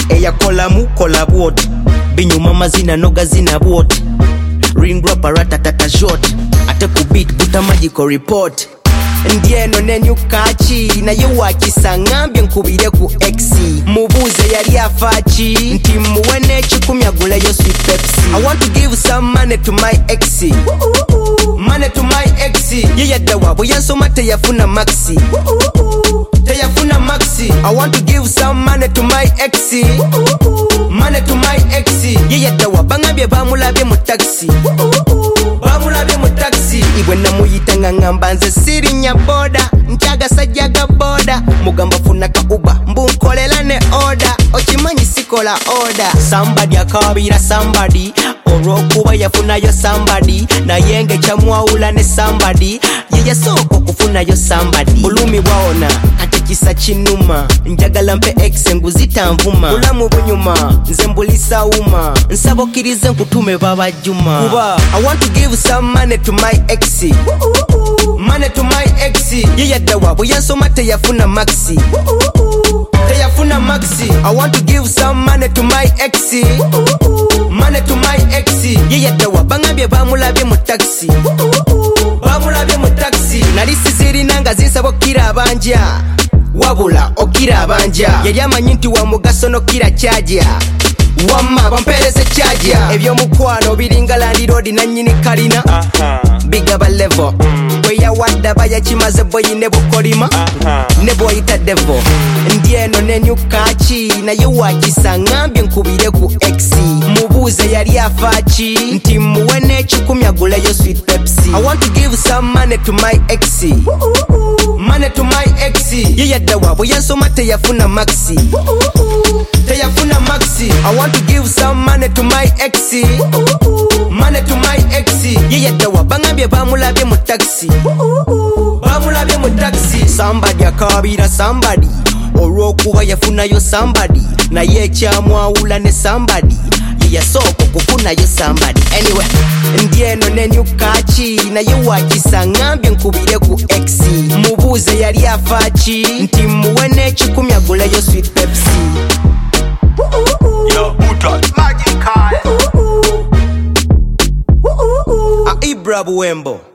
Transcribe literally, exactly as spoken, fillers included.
eyakolamu kola bwoti binyuma amazina noga zina bwoti ring rapper ratatata short ate ku beat buta magical report ndieno nenyukachi naye wakisa ngambye nkubire ku X mubuze yali afachi nti muwe n'ekikumi aguleyo sweet Pepsi. I want to give some money to my ex, money to my ex. Ye yadda wabwe yansoma teyafuna maxi, teyafuna maxi. I want to give some money to my ex, money to my ex. Ye yadda wabangambye bamulabye mu taxi, bamulabye mu taxi. Ibwe namuyita ngangamba nze sirinya boda njaga sajjaga boda mugamba funa ka uba mbunkolela ne order okimanyi sikola order. Somebody akabira somebody olwokuba yafunayo somebody naye nge kyamwawula ne somebody ye yasooka okufunayo somebody. Bulumi bwaona ate kisa kinuma njagala mpe ex nguzitanvuma bulamu bunyuma nze mbulisa uma nsaba okkirize nkutume babajjuma kuba I want to give some money to my ex, money to my ex. Ye yadda wabwe yansoma teyafuna maxi, teyafuna maxi. I want to give some money to my ex, money to my ex. Ye yadda wabangambye bamulabye mu taxi, bamulabye mu taxi. Nali sizirina nga zinsaba okkira abanja wabula okkira abanja yali amanyi nti wa mugaso nokkira kyaja wamma bampereze kyaja ebyomukwano biringa Land Road nannyini kalina bigaba level bwe yawadda bayakimaze boyi ne bukolima ne bwoyita devo ndieno nenyukachi naye wakisa ngambye nkubire ku X mubuze yali afachi nti muwe n'ekikumi aguleyo sweet Pepsi. I want to give some money to my ex, money to my ex. Ye yadda wabwe yansoma teyafuna maxi, teyafuna maxi. I want to give some money to my ex, money to my ex. Ye yadda wabangambye bamulabye mu taxi, bamulabye mu taxi. Somebody akabira somebody olwokuba yafunayo somebody naye ekyamwawula ne somebody ye yasooka okufunayo somebody. Anyway ndieno nenyukachi naye wakisa ngambye nkubire ku X mubuze yali afachi nti muwe n'ekikumi aguleyo sweet Pepsi. Yo, Butot Magical A Ibra Buwembo.